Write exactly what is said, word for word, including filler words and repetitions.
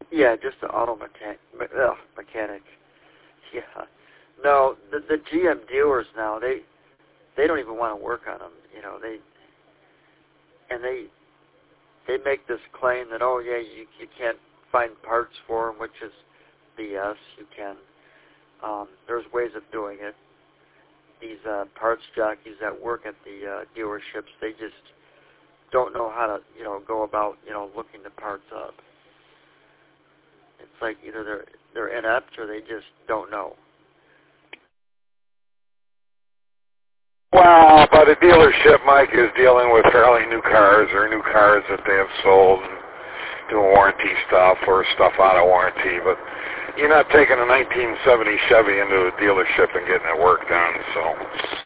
Yeah, just the auto mechanic. Ugh, mechanic. Yeah. No, the the G M dealers now, they they don't even want to work on them. You know, they and they they make this claim that, oh yeah, you you can't find parts for them, which is B S. You can. Um, there's ways of doing it. These uh, parts jockeys that work at the uh, dealerships, they just don't know how to, you know, go about, you know, looking the parts up. It's like either they're they're inept or they just don't know. Well, but a dealership, Mike, is dealing with fairly new cars or new cars that they have sold, and doing warranty stuff or stuff out of warranty. But you're not taking a nineteen seventy Chevy into a dealership and getting it work done, so